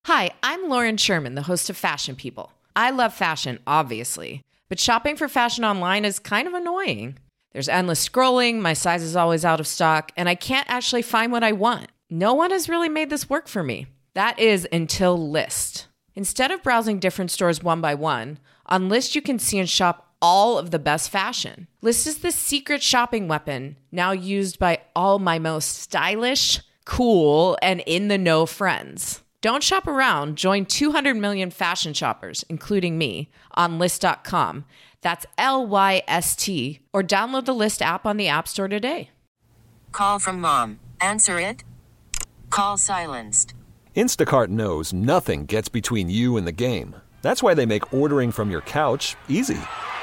Hi, I'm Lauren Sherman, the host of Fashion People. I love fashion, obviously, but shopping for fashion online is kind of annoying. There's endless scrolling, my size is always out of stock, and I can't actually find what I want. No one has really made this work for me. That is until Lyst. Instead of browsing different stores one by one, on Lyst you can see and shop all of the best fashion. Lyst is the secret shopping weapon, now used by all my most stylish, cool, and in-the-know friends. Don't shop around. Join 200 million fashion shoppers, including me, on Lyst.com. That's Lyst, or download the Lyst app on the App Store today. Call from mom. Answer it. Call silenced. Instacart knows nothing gets between you and the game. That's why they make ordering from your couch easy.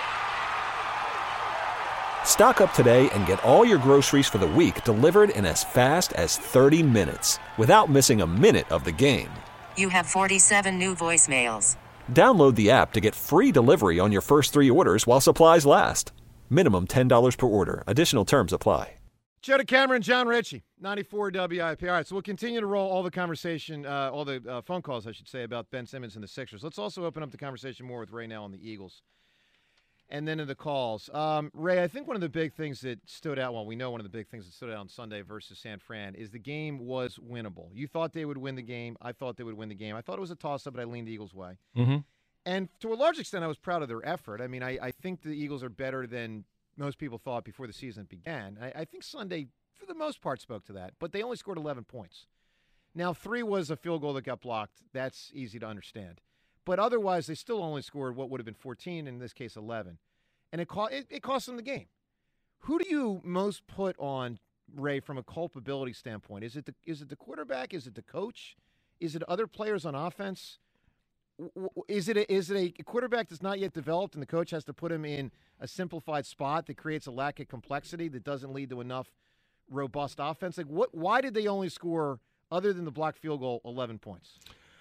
Stock up today and get all your groceries for the week delivered in as fast as 30 minutes without missing a minute of the game. You have 47 new voicemails. Download the app to get free delivery on your first 3 orders while supplies last. Minimum $10 per order. Additional terms apply. Joe DeCamera and John Ritchie, 94 WIP. All right, so we'll continue to roll all the conversation, all the phone calls, I should say, about Ben Simmons and the Sixers. Let's also open up the conversation more with Ray now on the Eagles. And then in the calls. Ray, I think one of the big things that stood out, well, we know one of the big things that stood out on Sunday versus San Fran is the game was winnable. You thought they would win the game. I thought they would win the game. I thought it was a toss-up, but I leaned the Eagles' way. Mm-hmm. And to a large extent, I was proud of their effort. I mean, I think the Eagles are better than most people thought before the season began. I think Sunday, for the most part, spoke to that. But they only scored 11 points. Now, 3 was a field goal that got blocked. That's easy to understand. But otherwise, they still only scored what would have been 14, in this case 11. And it cost them the game. Who do you most put on, Ray, from a culpability standpoint? Is it the quarterback? Is it the coach? Is it other players on offense? Is it a quarterback that's not yet developed and the coach has to put him in a simplified spot that creates a lack of complexity that doesn't lead to enough robust offense? Like why did they only score, other than the blocked field goal, 11 points?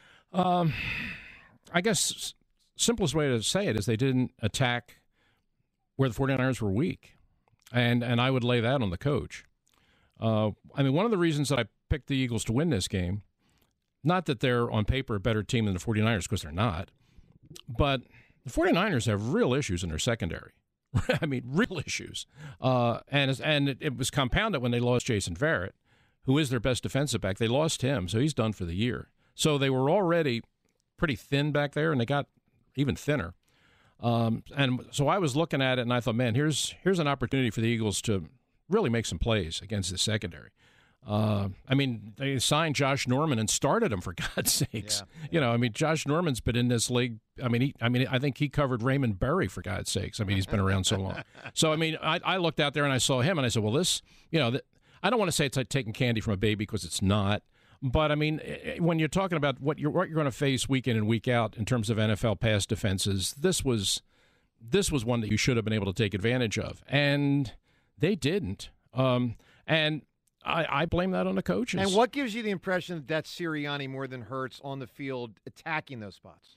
I guess simplest way to say it is they didn't attack where the 49ers were weak. And I would lay that on the coach. I mean, one of the reasons that I picked the Eagles to win this game, not that they're on paper a better team than the 49ers, because they're not, but the 49ers have real issues in their secondary. I mean, real issues. And it was compounded when they lost Jason Verrett, who is their best defensive back. They lost him, so he's done for the year. So they were already pretty thin back there, and they got even thinner. And so I was looking at it, and I thought, man, here's an opportunity for the Eagles to really make some plays against the secondary. I mean, they signed Josh Norman and started him, for God's sakes. Yeah. You know, I mean, Josh Norman's been in this league. I mean, I think he covered Raymond Berry, for God's sakes. I mean, he's been around so long. So, I mean, I looked out there and I saw him, and I said, well, this, you know, I don't want to say it's like taking candy from a baby, because it's not. But, I mean, when you're talking about what you're going to face week in and week out in terms of NFL pass defenses, this was one that you should have been able to take advantage of. And they didn't. And I blame that on the coaches. And what gives you the impression that that's Sirianni more than Hurts on the field attacking those spots?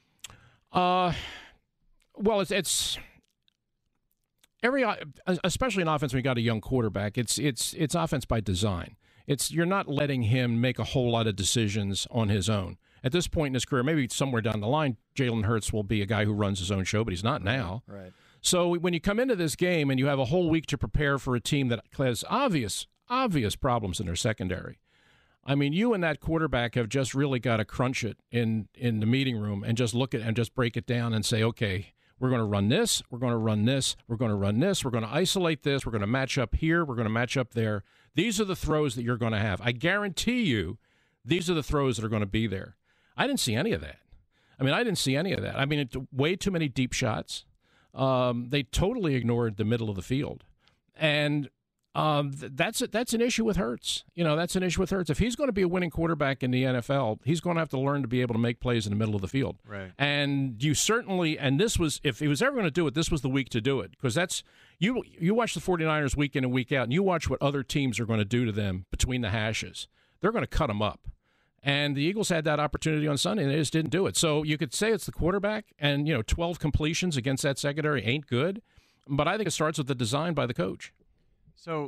Well, it's every, especially in offense when you got a young quarterback, it's offense by design. You're not letting him make a whole lot of decisions on his own. At this point in his career, maybe somewhere down the line, Jalen Hurts will be a guy who runs his own show, but he's not now. Right. So when you come into this game and you have a whole week to prepare for a team that has obvious problems in their secondary, I mean, you and that quarterback have just really got to crunch it in the meeting room and just look at and just break it down and say, okay, we're going to run this, we're going to run this, we're going to run this, we're going to isolate this, we're going to match up here, we're going to match up there. These are the throws that you're going to have. I guarantee you these are the throws that are going to be there. I didn't see any of that. I mean, way too many deep shots. They totally ignored the middle of the field. And that's an issue with Hurts. You know, that's an issue with Hurts. If he's going to be a winning quarterback in the NFL, he's going to have to learn to be able to make plays in the middle of the field. Right. And you certainly, and this was, if he was ever going to do it, this was the week to do it. Because that's, you watch the 49ers week in and week out, and you watch what other teams are going to do to them between the hashes. They're going to cut them up. And the Eagles had that opportunity on Sunday, and they just didn't do it. So you could say it's the quarterback, and, 12 completions against that secondary ain't good. But I think it starts with the design by the coach. So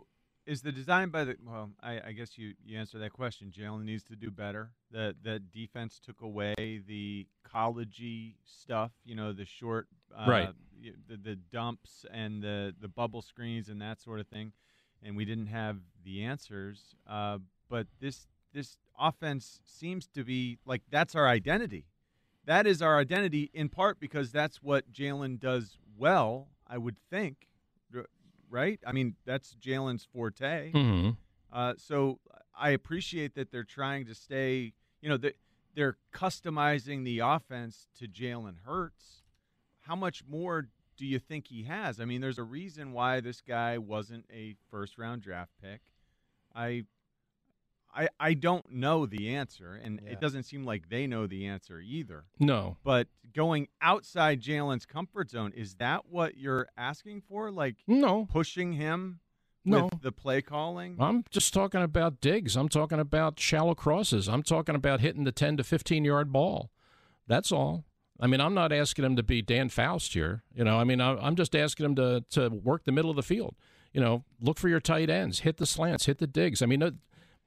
is the design by the well? I guess you answer that question. Jalen needs to do better. The defense took away the collegey stuff. The short, right? The dumps and the bubble screens and that sort of thing, and we didn't have the answers. But this offense seems to be like that's our identity. That is our identity in part because that's what Jalen does well. I would think. Right? I mean, that's Jalen's forte. Mm-hmm. So I appreciate that they're trying to stay, they're customizing the offense to Jalen Hurts. How much more do you think he has? I mean, there's a reason why this guy wasn't a first-round draft pick. I don't know the answer, and it doesn't seem like they know the answer either. No. But going outside Jalen's comfort zone, is that what you're asking for? Like no. Pushing him No. with the play calling? I'm just talking about digs. I'm talking about shallow crosses. I'm talking about hitting the 10 to 15-yard ball. That's all. I mean, I'm not asking him to be Dan Faust here. I'm just asking him to work the middle of the field. Look for your tight ends, hit the slants, hit the digs. I mean,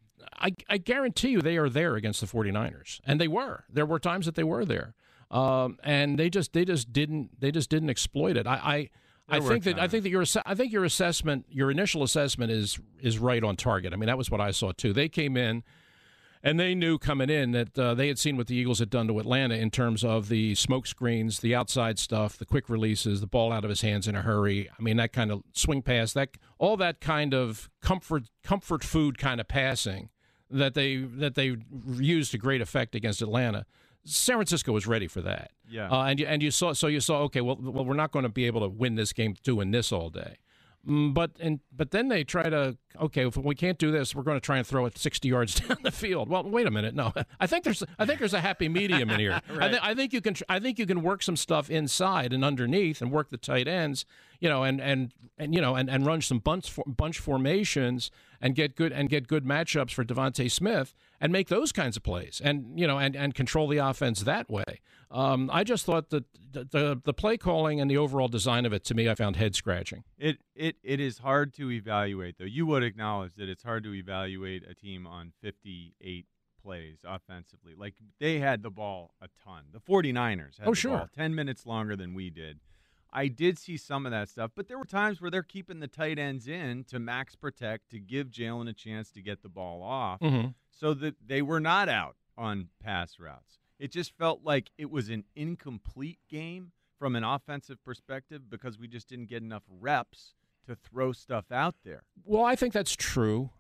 I guarantee you they are there against the 49ers, and they were. There were times that they were there, and they just didn't exploit it. I think that your assessment, your initial assessment is right on target. I mean, that was what I saw too. They came in, and they knew coming in that they had seen what the Eagles had done to Atlanta in terms of the smoke screens, the outside stuff, the quick releases, the ball out of his hands in a hurry. I mean, that kind of swing pass, all that kind of comfort food kind of passing that they used to great effect against Atlanta. San Francisco was ready for that. Yeah. And you saw okay, well we're not going to be able to win this game doing this all day. But then they try to, okay, if we can't do this, we're going to try and throw it 60 yards down the field. Well, wait a minute. No, I think there's a happy medium in here. Right. I think you can work some stuff inside and underneath and work the tight ends, and run some bunch formations and get good matchups for Devontae Smith and make those kinds of plays and control the offense that way. I just thought that the play calling and the overall design of it, to me, I found head scratching. It is hard to evaluate, though. You would acknowledge that it's hard to evaluate a team on 58 plays offensively. Like, they had the ball a ton. The 49ers had the ball 10 minutes longer than we did. I did see some of that stuff, but there were times where they're keeping the tight ends in to max protect, to give Jalen a chance to get the ball off, so that they were not out on pass routes. It just felt like it was an incomplete game from an offensive perspective because we just didn't get enough reps to throw stuff out there. Well, I think that's true.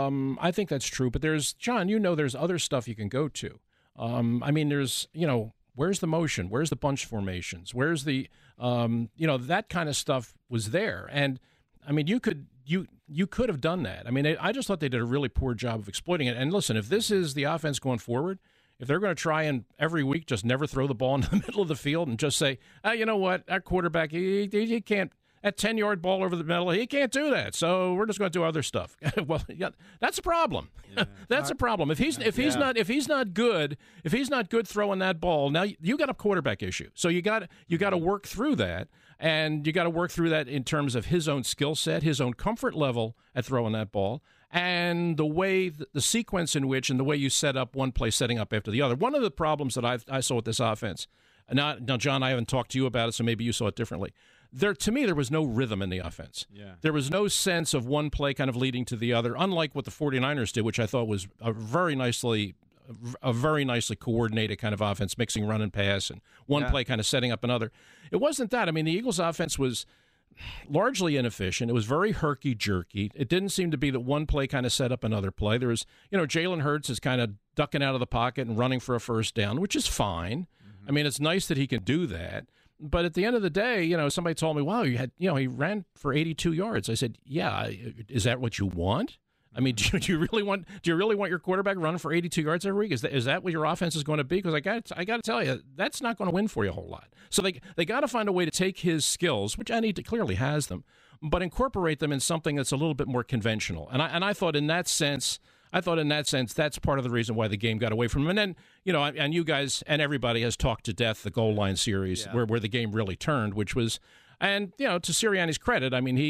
But there's other stuff you can go to. There's, where's the motion? Where's the bunch formations? Where's the, that kind of stuff was there. And, I mean, you could have done that. I mean, I just thought they did a really poor job of exploiting it. And listen, if this is the offense going forward, if they're going to try and every week just never throw the ball into the middle of the field and just say, you know what, our quarterback, he can't, that 10-yard ball over the middle, he can't do that. So we're just going to do other stuff. Well, yeah, that's a problem. Yeah, that's a problem. If he's not good throwing that ball, now you got a quarterback issue. So you got to work through that, and you got to work through that in terms of his own skill set, his own comfort level at throwing that ball, and the way the sequence in which and the way you set up one play setting up after the other. One of the problems that I saw with this offense. Now, John, I haven't talked to you about it, so maybe you saw it differently. To me, there was no rhythm in the offense. Yeah. There was no sense of one play kind of leading to the other, unlike what the 49ers did, which I thought was a very nicely coordinated kind of offense, mixing run and pass, and one play kind of setting up another. It wasn't that. I mean, the Eagles' offense was largely inefficient. It was very herky-jerky. It didn't seem to be that one play kind of set up another play. There was, Jalen Hurts is kind of ducking out of the pocket and running for a first down, which is fine. I mean, it's nice that he can do that. But at the end of the day, somebody told me, wow, he ran for 82 yards. I said, yeah, is that what you want? I mean, do you really want your quarterback running for 82 yards every week? Is that what your offense is going to be? Because I got to tell you, that's not going to win for you a whole lot. So they got to find a way to take his skills, which Andy clearly has them, but incorporate them in something that's a little bit more conventional. And I thought in that sense, that's part of the reason why the game got away from him. And then, and you guys and everybody has talked to death the goal line series where the game really turned, which was, and, to Sirianni's credit, I mean,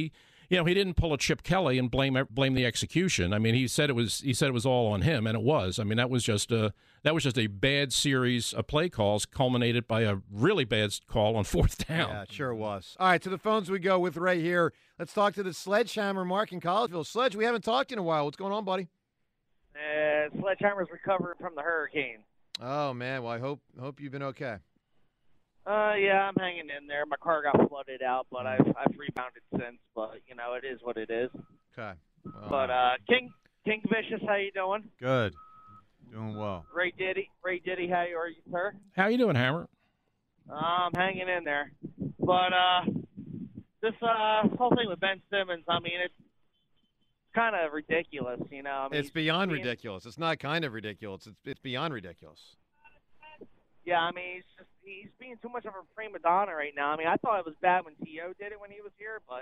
You know, he didn't pull a Chip Kelly and blame the execution. I mean, he said it was all on him, and it was. I mean, that was just a bad series of play calls culminated by a really bad call on fourth down. Yeah, it sure was. All right, to the phones we go with right here. Let's talk to the Sledgehammer, Mark in Collegeville. Sledge, we haven't talked in a while. What's going on, buddy? Sledgehammer's recovering from the hurricane. Oh man, well I hope you've been okay. Yeah, I'm hanging in there. My car got flooded out, but I've rebounded since. But it is what it is. Okay. Well, but King Vicious, how you doing? Good, doing well. Ray Diddy, how are you, sir? How you doing, Hammer? I'm hanging in there. But this whole thing with Ben Simmons, I mean, it's kind of ridiculous, I mean, it's beyond ridiculous. It's not kind of ridiculous. It's beyond ridiculous. Yeah, I mean, he's being too much of a prima donna right now. I mean, I thought it was bad when T.O. did it when he was here, but,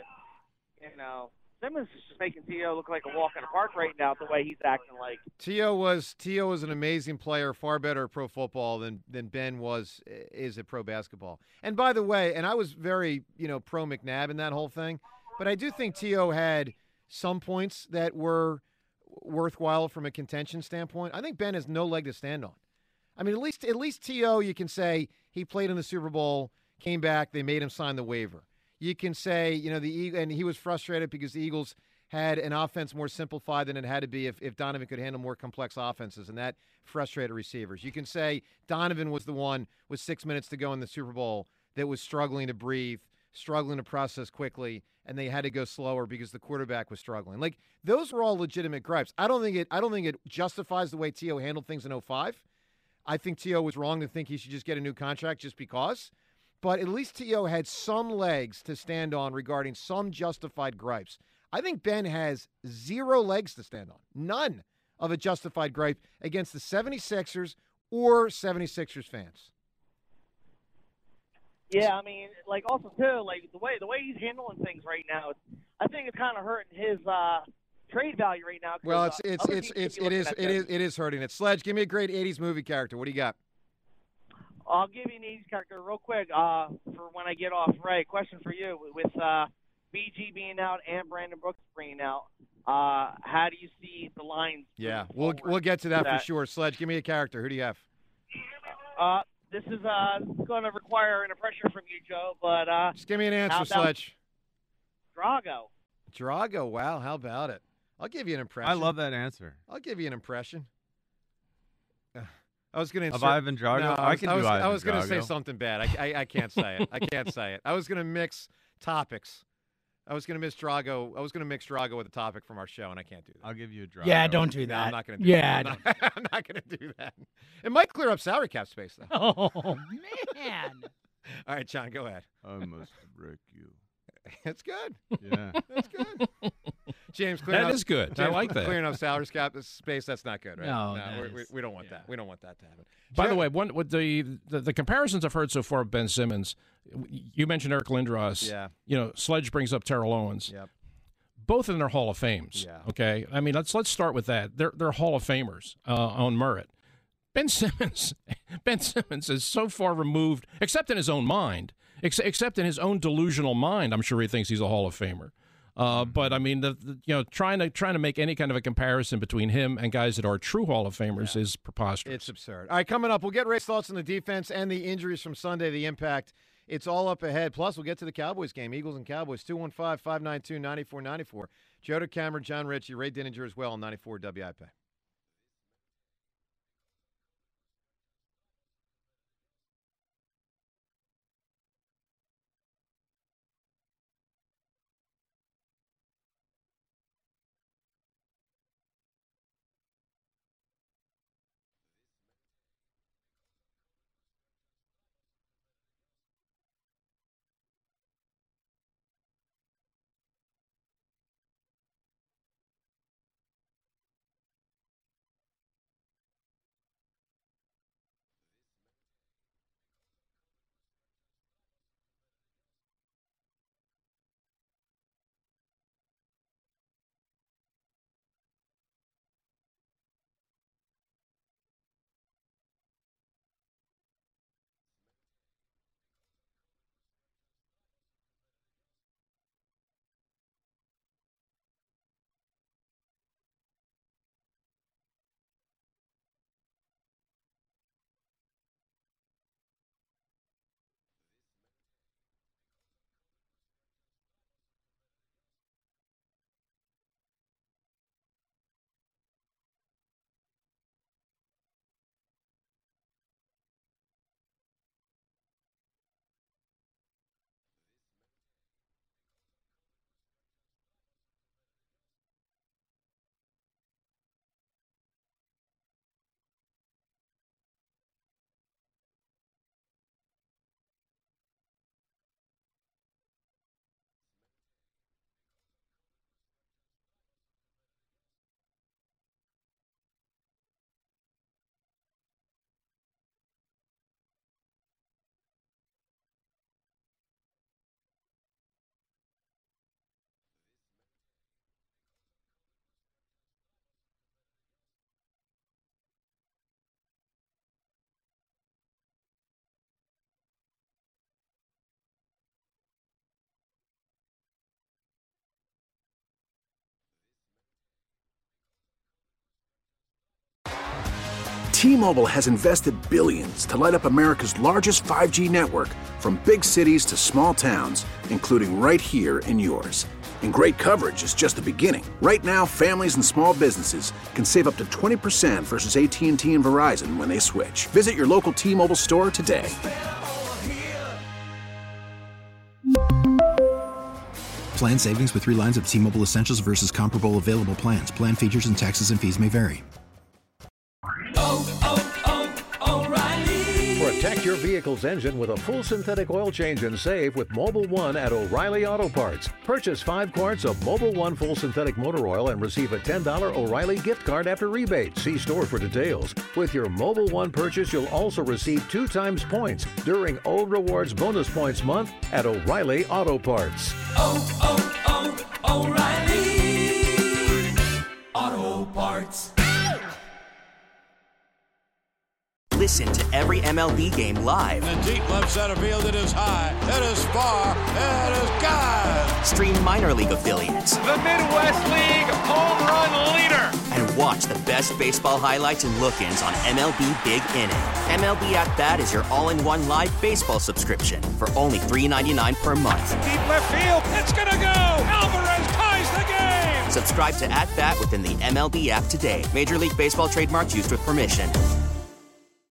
Simmons is just making T.O. look like a walk in the park right now, the way he's acting like. T.O. was an amazing player, far better at pro football than Ben is at pro basketball. And by the way, and I was very, pro McNabb in that whole thing, but I do think T.O. had some points that were worthwhile from a contention standpoint. I think Ben has no leg to stand on. I mean, at least T.O., you can say he played in the Super Bowl, came back, they made him sign the waiver. You can say, and he was frustrated because the Eagles had an offense more simplified than it had to be if Donovan could handle more complex offenses, and that frustrated receivers. You can say Donovan was the one with 6 minutes to go in the Super Bowl that was struggling to breathe, struggling to process quickly, and they had to go slower because the quarterback was struggling. Like, those were all legitimate gripes. I don't think it justifies the way T.O. handled things in 2005. I think T.O. was wrong to think he should just get a new contract just because. But at least T.O. had some legs to stand on regarding some justified gripes. I think Ben has zero legs to stand on. None of a justified gripe against the 76ers or 76ers fans. Yeah, I mean, also too, the way he's handling things right now, I think it's kind of hurting his trade value right now. Well, it is hurting it. Sledge, give me a great '80s movie character. What do you got? I'll give you an '80s character real quick for when I get off. Ray, question for you: with BG being out and Brandon Brooks being out, how do you see the lines? Yeah, we'll get to that for sure. Sledge, give me a character. Who do you have? This is going to require an impression from you, Joe. But just give me an answer, Sledge. Drago. Wow, how about it? I'll give you an impression. I love that answer. I'll give you an impression. I was going to of Ivan Drago. No, I was going to say something bad. I can't say it. I can't say it. I was going to mix topics. I was going to mix Drago. I was going to mix Drago with a topic from our show, and I can't do that. I'll give you a Drago. Yeah, don't do that. No, I'm not going to do that. I'm not going to do that. It might clear up salary cap space, though. Oh, man. All right, John, go ahead. I must break you. It's good. Yeah. That's good. James, that is good. James, I like that. Clearing up salary cap space, that's not good, right? No, we don't want that. We don't want that to happen. By the way, with the comparisons I've heard so far of Ben Simmons, you mentioned Eric Lindros. Yeah. Sledge brings up Terrell Owens. Yep. Both in their Hall of Fames. Yeah. Okay. I mean, let's start with that. They're Hall of Famers on merit. Ben Simmons is so far removed, except in his own mind, except in his own delusional mind. I'm sure he thinks he's a Hall of Famer. But I mean, trying to make any kind of a comparison between him and guys that are true Hall of Famers is preposterous. It's absurd. All right, coming up, we'll get Ray's thoughts on the defense and the injuries from Sunday, the impact. It's all up ahead. Plus, we'll get to the Cowboys game, Eagles and Cowboys, 215-592-9494. Joe DeCamera, John Ritchie, Ray Dininger as well on 94 WIP. T-Mobile has invested billions to light up America's largest 5G network, from big cities to small towns, including right here in yours. And great coverage is just the beginning. Right now, families and small businesses can save up to 20% versus AT&T and Verizon when they switch. Visit your local T-Mobile store today. Plan savings with 3 lines of T-Mobile Essentials versus comparable available plans. Plan features and taxes and fees may vary. Protect your vehicle's engine with a full synthetic oil change and save with Mobil 1 at O'Reilly Auto Parts. Purchase 5 quarts of Mobil 1 full synthetic motor oil and receive a $10 O'Reilly gift card after rebate. See store for details. With your Mobil 1 purchase, you'll also receive 2 times points during O Rewards Bonus Points Month at O'Reilly Auto Parts. O'Reilly Auto Parts. Listen to every MLB game live. In the deep left center field, it is high, it is far, it is gone. Stream minor league affiliates. The Midwest League home run leader. And watch the best baseball highlights and look-ins on MLB Big Inning. MLB At Bat is your all-in-one live baseball subscription for only $3.99 per month. Deep left field, it's gonna go. Alvarez ties the game. Subscribe to At Bat within the MLB app today. Major League Baseball trademarks used with permission.